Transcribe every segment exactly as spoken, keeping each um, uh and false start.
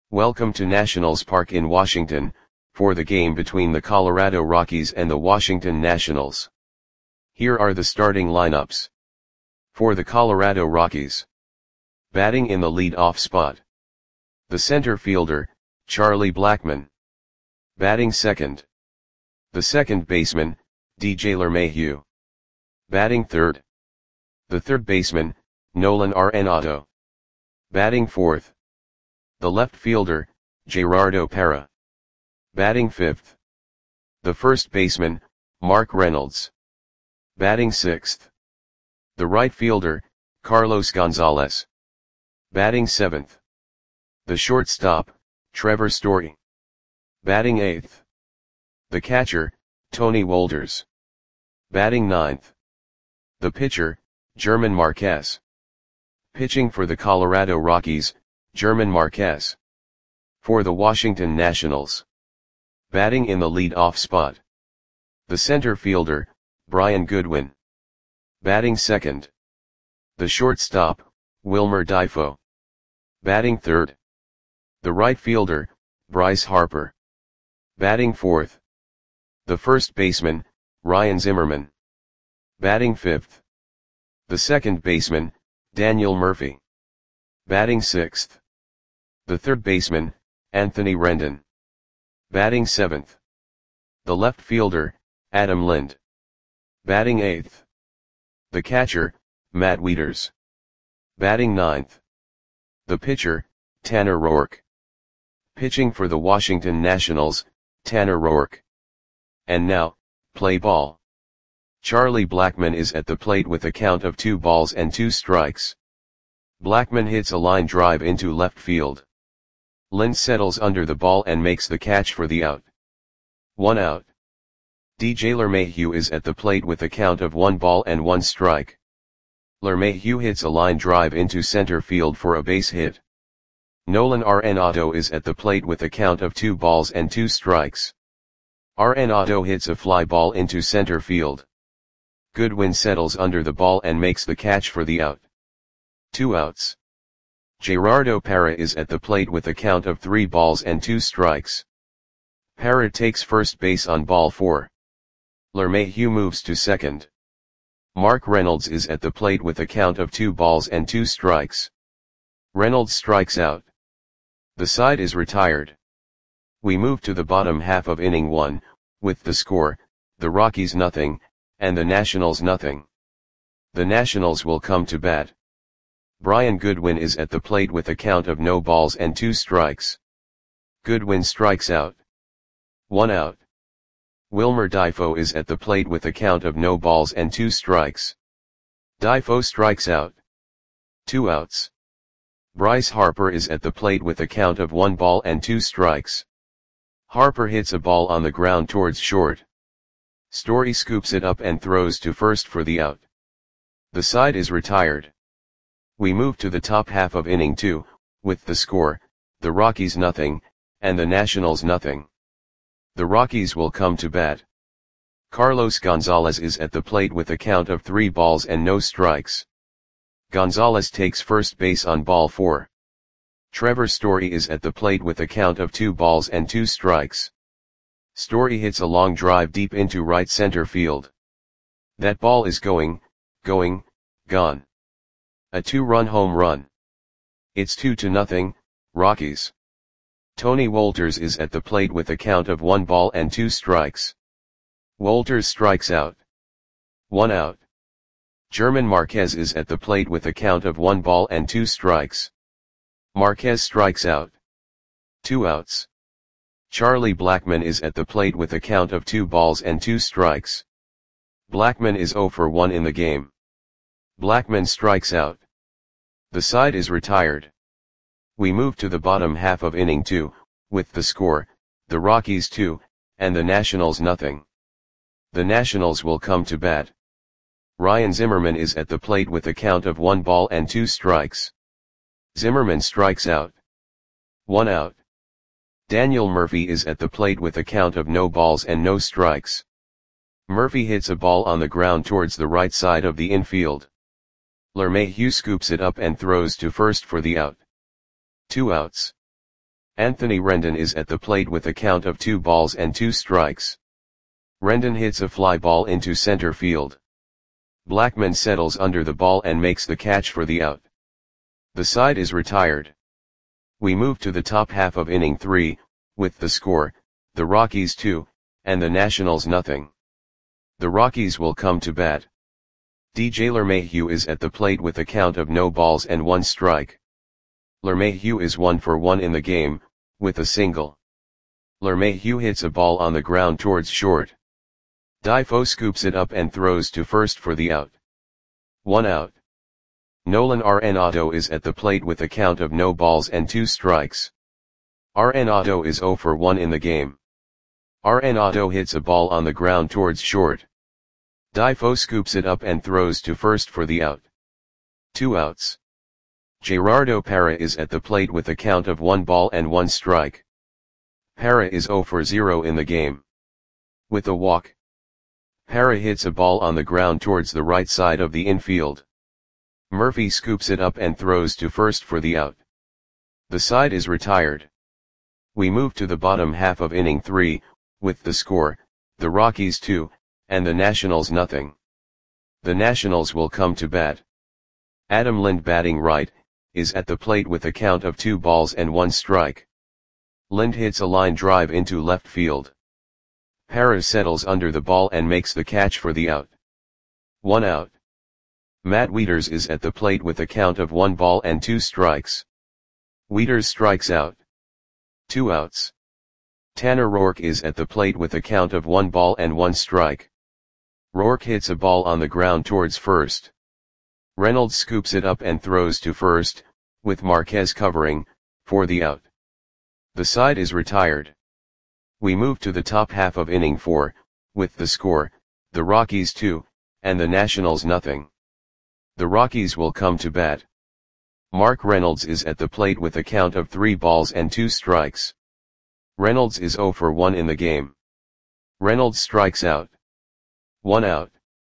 Welcome to Nationals Park in Washington, for the game between the Colorado Rockies and the Washington Nationals. Here are the starting lineups. For the Colorado Rockies. Batting in the lead-off spot. The center fielder, Charlie Blackmon. Batting second. The second baseman, D J LeMahieu. Batting third. The third baseman, Nolan Arenado. Batting fourth. The left fielder, Gerardo Parra. Batting fifth. The first baseman, Mark Reynolds. Batting sixth. The right fielder, Carlos Gonzalez. Batting seventh. The shortstop, Trevor Story. Batting eighth. The catcher, Tony Wolters. Batting ninth. The pitcher, German Marquez. Pitching for the Colorado Rockies, German Marquez. For the Washington Nationals. Batting in the lead-off spot. The center fielder, Brian Goodwin. Batting second. The shortstop, Wilmer Difo. Batting third. The right fielder, Bryce Harper. Batting fourth. The first baseman, Ryan Zimmerman. Batting fifth. The second baseman, Daniel Murphy. Batting sixth. The third baseman, Anthony Rendon. Batting seventh. The left fielder, Adam Lind. Batting eighth. The catcher, Matt Wieters. Batting ninth. The pitcher, Tanner Roark. Pitching for the Washington Nationals, Tanner Roark. And now, play ball. Charlie Blackmon is at the plate with a count of two balls and two strikes. Blackmon hits a line drive into left field. Lind settles under the ball and makes the catch for the out. One out. D J LeMahieu is at the plate with a count of one ball and one strike. LeMahieu hits a line drive into center field for a base hit. Nolan Arenado is at the plate with a count of two balls and two strikes. Arenado hits a fly ball into center field. Goodwin settles under the ball and makes the catch for the out. Two outs. Gerardo Parra is at the plate with a count of three balls and two strikes. Parra takes first base on ball four. LeMahieu moves to second. Mark Reynolds is at the plate with a count of two balls and two strikes. Reynolds strikes out. The side is retired. We move to the bottom half of inning one, with the score, the Rockies nothing, and the Nationals nothing. The Nationals will come to bat. Brian Goodwin is at the plate with a count of no balls and two strikes. Goodwin strikes out. One out. Wilmer Difo is at the plate with a count of no balls and two strikes. Difo strikes out. Two outs. Bryce Harper is at the plate with a count of one ball and two strikes. Harper hits a ball on the ground towards short. Story scoops it up and throws to first for the out. The side is retired. We move to the top half of inning two, with the score, the Rockies nothing, and the Nationals nothing. The Rockies will come to bat. Carlos Gonzalez is at the plate with a count of three balls and no strikes. Gonzalez takes first base on ball four. Trevor Story is at the plate with a count of two balls and two strikes. Story hits a long drive deep into right center field. That ball is going, going, gone. A two-run home run. It's two to nothing, Rockies. Tony Wolters is at the plate with a count of one ball and two strikes. Wolters strikes out. One out. German Marquez is at the plate with a count of one ball and two strikes. Marquez strikes out. Two outs. Charlie Blackmon is at the plate with a count of two balls and two strikes. Blackmon is zero for one in the game. Blackmon strikes out. The side is retired. We move to the bottom half of inning two, with the score, the Rockies two, and the Nationals nothing. The Nationals will come to bat. Ryan Zimmerman is at the plate with a count of one ball and two strikes. Zimmerman strikes out. One out. Daniel Murphy is at the plate with a count of no balls and no strikes. Murphy hits a ball on the ground towards the right side of the infield. LeMahieu scoops it up and throws to first for the out. Two outs. Anthony Rendon is at the plate with a count of two balls and two strikes. Rendon hits a fly ball into center field. Blackman settles under the ball and makes the catch for the out. The side is retired. We move to the top half of inning three, with the score, the Rockies two, and the Nationals nothing. The Rockies will come to bat. D J LeMahieu is at the plate with a count of no balls and one strike. LeMahieu is one for one in the game, with a single. LeMahieu hits a ball on the ground towards short. Difo scoops it up and throws to first for the out. One out. Nolan Arenado is at the plate with a count of no balls and two strikes. Arenado is zero for one in the game. Arenado hits a ball on the ground towards short. Difo scoops it up and throws to first for the out. Two outs. Gerardo Parra is at the plate with a count of one ball and one strike. Parra is zero for zero in the game. With a walk, Parra hits a ball on the ground towards the right side of the infield. Murphy scoops it up and throws to first for the out. The side is retired. We move to the bottom half of inning three, with the score, the Rockies two, and the Nationals nothing. The Nationals will come to bat. Adam Lind, batting right, is at the plate with a count of two balls and one strike. Lind hits a line drive into left field. Parra settles under the ball and makes the catch for the out. One out. Matt Wieters is at the plate with a count of one ball and two strikes. Wieters strikes out. Two outs. Tanner Roark is at the plate with a count of one ball and one strike. Roark hits a ball on the ground towards first. Reynolds scoops it up and throws to first, with Marquez covering, for the out. The side is retired. We move to the top half of inning four, with the score, the Rockies two, and the Nationals nothing. The Rockies will come to bat. Mark Reynolds is at the plate with a count of three balls and two strikes. Reynolds is zero for one in the game. Reynolds strikes out. One out.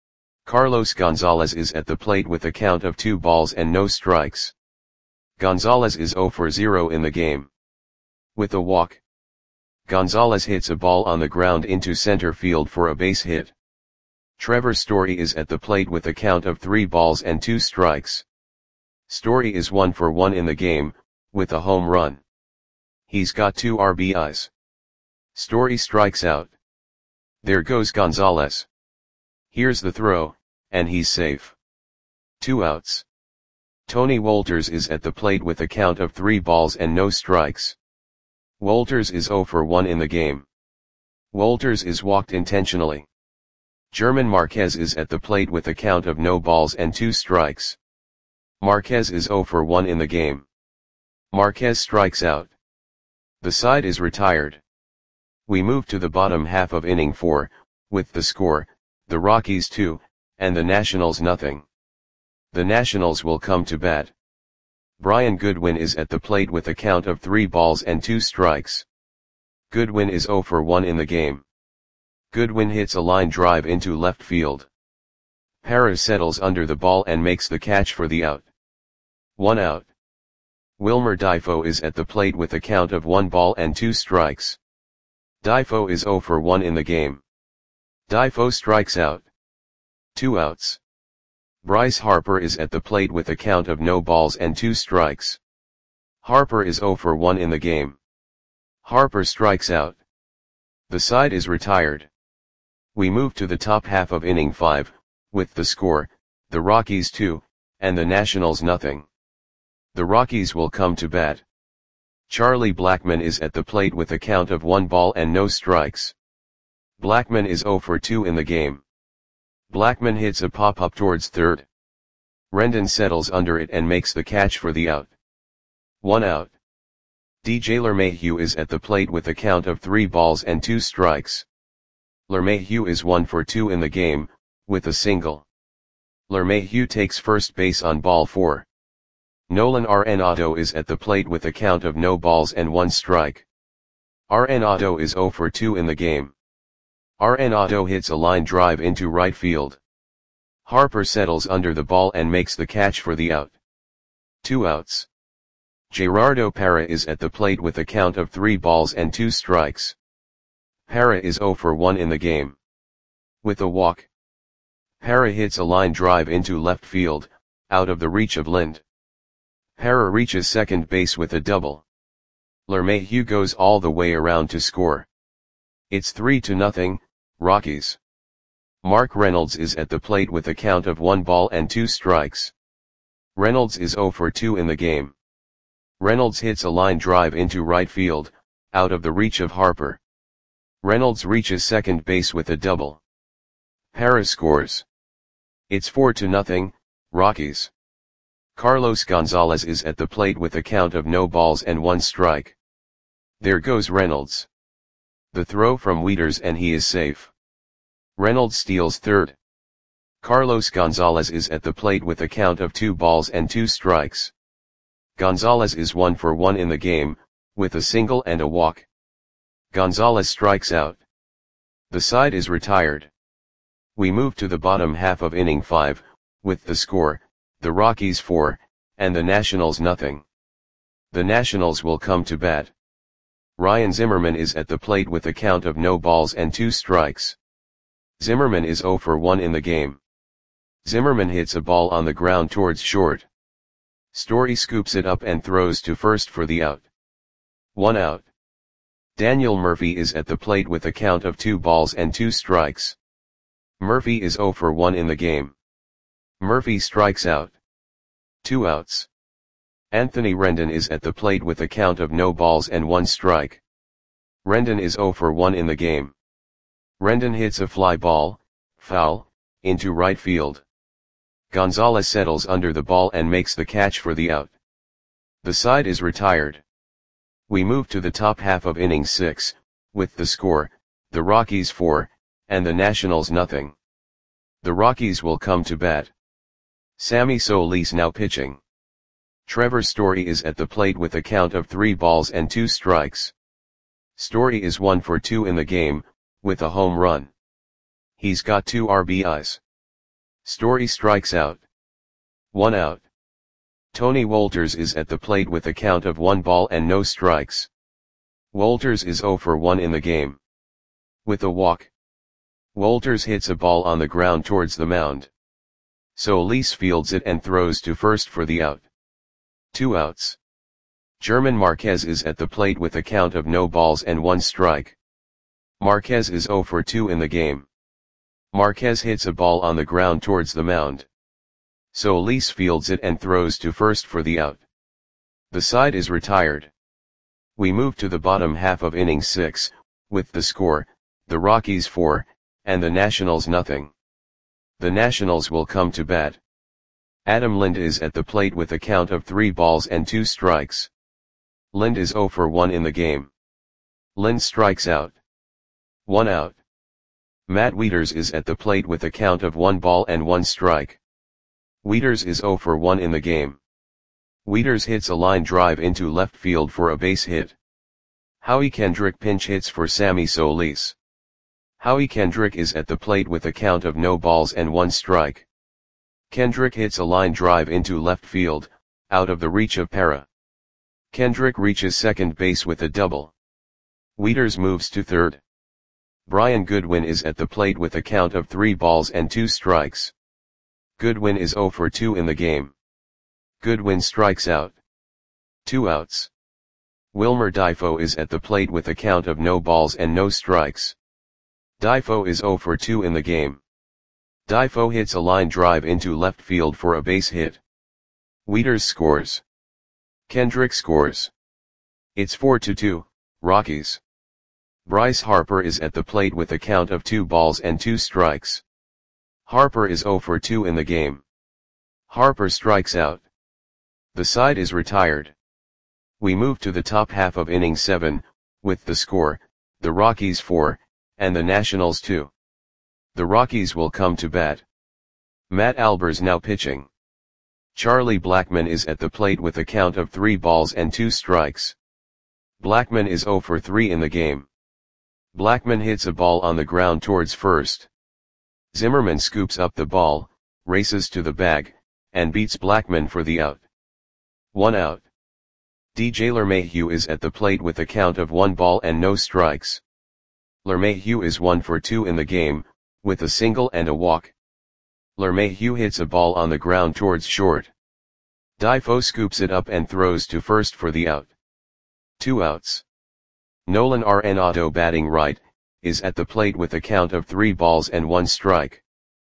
Carlos Gonzalez is at the plate with a count of two balls and no strikes. Gonzalez is zero for zero in the game. With a walk, Gonzalez hits a ball on the ground into center field for a base hit. Trevor Story is at the plate with a count of three balls and two strikes. Story is one for one in the game, with a home run. He's got two R B Is. Story strikes out. There goes Gonzalez. Here's the throw, and he's safe. Two outs. Tony Wolters is at the plate with a count of three balls and no strikes. Wolters is zero for one in the game. Wolters is walked intentionally. German Marquez is at the plate with a count of no balls and two strikes. Marquez is zero for one in the game. Marquez strikes out. The side is retired. We move to the bottom half of inning four, with the score, the Rockies two, and the Nationals nothing. The Nationals will come to bat. Brian Goodwin is at the plate with a count of three balls and two strikes. Goodwin is zero for one in the game. Goodwin hits a line drive into left field. Parra settles under the ball and makes the catch for the out. One out. Wilmer Difo is at the plate with a count of one ball and two strikes. Difo is zero for one in the game. Difo strikes out. Two outs. Bryce Harper is at the plate with a count of no balls and two strikes. Harper is zero for one in the game. Harper strikes out. The side is retired. We move to the top half of inning five, with the score, the Rockies two, and the Nationals nothing. The Rockies will come to bat. Charlie Blackmon is at the plate with a count of one ball and no strikes. Blackmon is zero for two in the game. Blackmon hits a pop-up towards third. Rendon settles under it and makes the catch for the out. One out. D J LeMahieu is at the plate with a count of three balls and two strikes. LeMahieu is one for two in the game, with a single. LeMahieu takes first base on ball four. Nolan Arenado is at the plate with a count of no balls and one strike. Arenado is zero for two in the game. Arenado hits a line drive into right field. Harper settles under the ball and makes the catch for the out. Two outs. Gerardo Parra is at the plate with a count of three balls and two strikes. Parra is zero for one in the game. With a walk, Parra hits a line drive into left field, out of the reach of Lind. Parra reaches second base with a double. LeMahieu goes all the way around to score. It's three to nothing, Rockies. Mark Reynolds is at the plate with a count of one ball and two strikes. Reynolds is zero for two in the game. Reynolds hits a line drive into right field, out of the reach of Harper. Reynolds reaches second base with a double. Parra scores. It's four to nothing, Rockies. Carlos Gonzalez is at the plate with a count of no balls and one strike. There goes Reynolds. The throw from Wieters and he is safe. Reynolds steals third. Carlos Gonzalez is at the plate with a count of two balls and two strikes. Gonzalez is one for one in the game, with a single and a walk. Gonzalez strikes out. The side is retired. We move to the bottom half of inning five, with the score, the Rockies four, and the Nationals nothing. The Nationals will come to bat. Ryan Zimmerman is at the plate with a count of no balls and two strikes. Zimmerman is zero for one in the game. Zimmerman hits a ball on the ground towards short. Story scoops it up and throws to first for the out. One out. Daniel Murphy is at the plate with a count of two balls and two strikes. Murphy is zero for one in the game. Murphy strikes out. Two outs. Anthony Rendon is at the plate with a count of no balls and one strike. Rendon is zero for one in the game. Rendon hits a fly ball, foul, into right field. Gonzalez settles under the ball and makes the catch for the out. The side is retired. We move to the top half of inning six, with the score, the Rockies four, and the Nationals nothing. The Rockies will come to bat. Sammy Solis now pitching. Trevor Story is at the plate with a count of three balls and two strikes. Story is one for two in the game, with a home run. He's got two R B Is. Story strikes out. One out. Tony Wolters is at the plate with a count of one ball and no strikes. Wolters is zero for one in the game. With a walk, Wolters hits a ball on the ground towards the mound. Solis fields it and throws to first for the out. Two outs. German Marquez is at the plate with a count of no balls and one strike. Marquez is zero for two in the game. Marquez hits a ball on the ground towards the mound. Solis fields it and throws to first for the out. The side is retired. We move to the bottom half of inning six, with the score, the Rockies four, and the Nationals nothing. The Nationals will come to bat. Adam Lind is at the plate with a count of three balls and two strikes. Lind is zero for one in the game. Lind strikes out. One out. Matt Wieters is at the plate with a count of one ball and one strike. Wieters is zero for one in the game. Wieters hits a line drive into left field for a base hit. Howie Kendrick pinch hits for Sammy Solis. Howie Kendrick is at the plate with a count of no balls and one strike. Kendrick hits a line drive into left field, out of the reach of Parra. Kendrick reaches second base with a double. Wieters moves to third. Brian Goodwin is at the plate with a count of three balls and two strikes. Goodwin is zero for two in the game. Goodwin strikes out. Two outs. Wilmer Difo is at the plate with a count of no balls and no strikes. Difo is zero for two in the game. Difo hits a line drive into left field for a base hit. Wieters scores. Kendrick scores. It's four to two, Rockies. Bryce Harper is at the plate with a count of two balls and two strikes. Harper is zero for two in the game. Harper strikes out. The side is retired. We move to the top half of inning seven, with the score, the Rockies four, and the Nationals two. The Rockies will come to bat. Matt Albers now pitching. Charlie Blackmon is at the plate with a count of three balls and two strikes. Blackmon is zero for three in the game. Blackmon hits a ball on the ground towards first. Zimmerman scoops up the ball, races to the bag, and beats Blackmon for the out. One out. D J LeMahieu is at the plate with a count of one ball and no strikes. LeMahieu is one for two in the game, with a single and a walk. LeMahieu hits a ball on the ground towards short. Difo scoops it up and throws to first for the out. Two outs. Nolan Arenado, batting right, is at the plate with a count of three balls and one strike.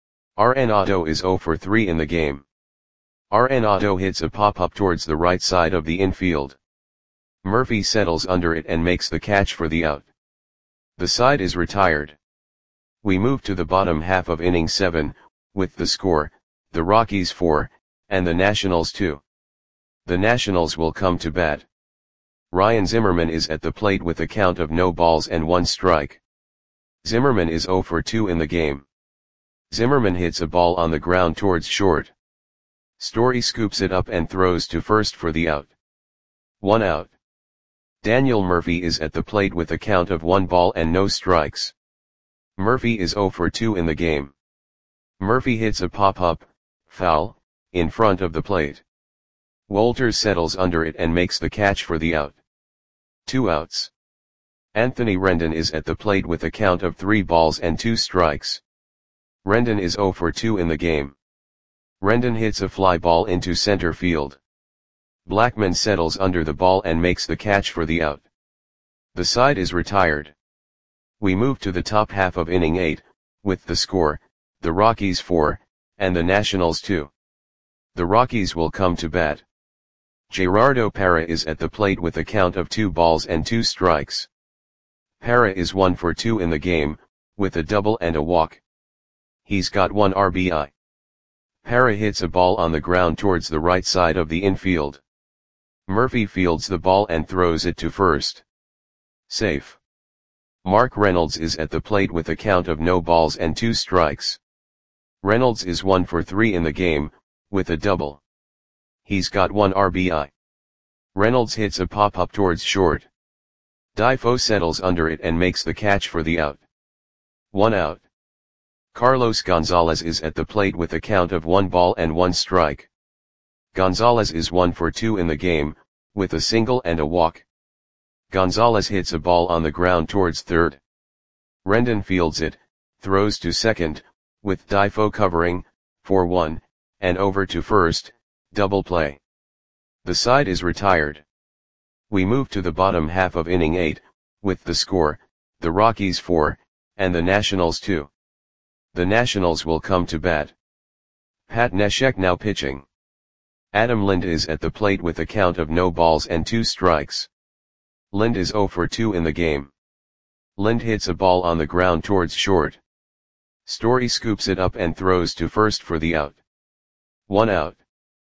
Arenado is zero for three in the game. Arenado hits a pop-up towards the right side of the infield. Murphy settles under it and makes the catch for the out. The side is retired. We move to the bottom half of inning seven, with the score, the Rockies four, and the Nationals two. The Nationals will come to bat. Ryan Zimmerman is at the plate with a count of no balls and one strike. Zimmerman is zero for two in the game. Zimmerman hits a ball on the ground towards short. Story scoops it up and throws to first for the out. One out. Daniel Murphy is at the plate with a count of one ball and no strikes. Murphy is zero for two in the game. Murphy hits a pop-up, foul, in front of the plate. Wolters settles under it and makes the catch for the out. Two outs. Anthony Rendon is at the plate with a count of three balls and two strikes. Rendon is zero for two in the game. Rendon hits a fly ball into center field. Blackman settles under the ball and makes the catch for the out. The side is retired. We move to the top half of inning eight, with the score, the Rockies four, and the Nationals two. The Rockies will come to bat. Gerardo Parra is at the plate with a count of two balls and two strikes. Parra is one for two in the game, with a double and a walk. He's got one R B I. Parra hits a ball on the ground towards the right side of the infield. Murphy fields the ball and throws it to first. Safe. Mark Reynolds is at the plate with a count of no balls and two strikes. Reynolds is one for three in the game, with a double. He's got one R B I. Reynolds hits a pop-up towards short. Difo settles under it and makes the catch for the out. One out. Carlos Gonzalez is at the plate with a count of one ball and one strike. Gonzalez is one for two in the game, with a single and a walk. Gonzalez hits a ball on the ground towards third. Rendon fields it, throws to second, with Difo covering, for one, and over to first, double play. The side is retired. We move to the bottom half of inning eight, with the score, the Rockies four, and the Nationals two. The Nationals will come to bat. Pat Neshek now pitching. Adam Lind is at the plate with a count of no balls and two strikes. Lind is zero for two in the game. Lind hits a ball on the ground towards short. Story scoops it up and throws to first for the out. One out.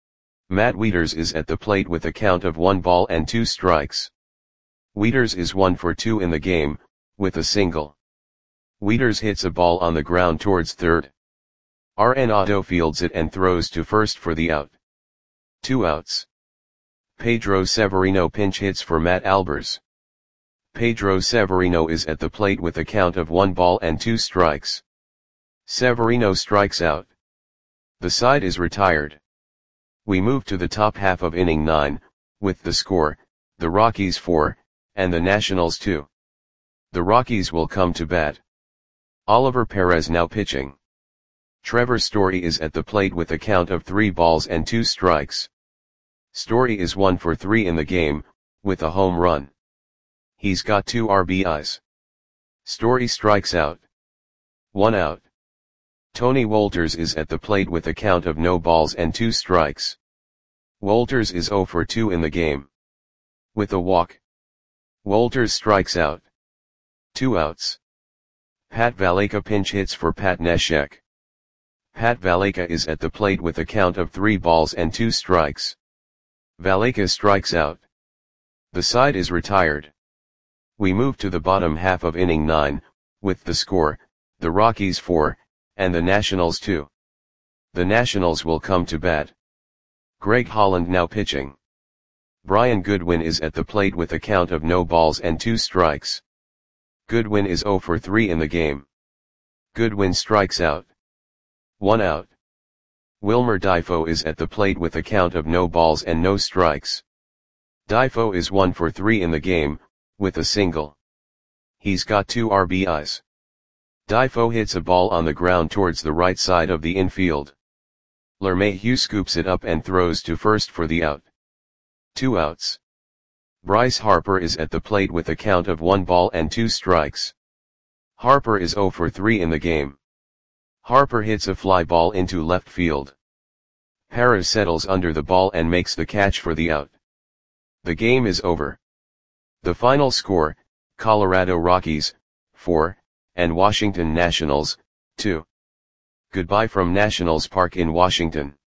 Matt Wieters is at the plate with a count of one ball and two strikes. Wieters is one for two in the game, with a single. Wieters hits a ball on the ground towards third. Arenado fields it and throws to first for the out. Two outs. Pedro Severino pinch hits for Matt Albers. Pedro Severino is at the plate with a count of one ball and two strikes. Severino strikes out. The side is retired. We move to the top half of inning nine, with the score, the Rockies four, and the Nationals two. The Rockies will come to bat. Oliver Perez now pitching. Trevor Story is at the plate with a count of three balls and two strikes. Story is one for three in the game, with a home run. He's got two R B Is. Story strikes out. One out. Tony Wolters is at the plate with a count of no balls and two strikes. Wolters is zero for two in the game. With a walk. Wolters strikes out. Two outs. Pat Valaika pinch hits for Pat Neshek. Pat Valaika is at the plate with a count of three balls and two strikes. Valaika strikes out. The side is retired. We move to the bottom half of inning nine, with the score, the Rockies four, and the Nationals two. The Nationals will come to bat. Greg Holland now pitching. Brian Goodwin is at the plate with a count of no balls and two strikes. Goodwin is zero for three in the game. Goodwin strikes out. One out. Wilmer Difo is at the plate with a count of no balls and no strikes. Difo is one for three in the game, with a single. He's got two R B Is. Difo hits a ball on the ground towards the right side of the infield. LeMahieu scoops it up and throws to first for the out. Two outs. Bryce Harper is at the plate with a count of one ball and two strikes. Harper is zero for three in the game. Harper hits a fly ball into left field. Parra settles under the ball and makes the catch for the out. The game is over. The final score, Colorado Rockies, four, and Washington Nationals, two. Goodbye from Nationals Park in Washington.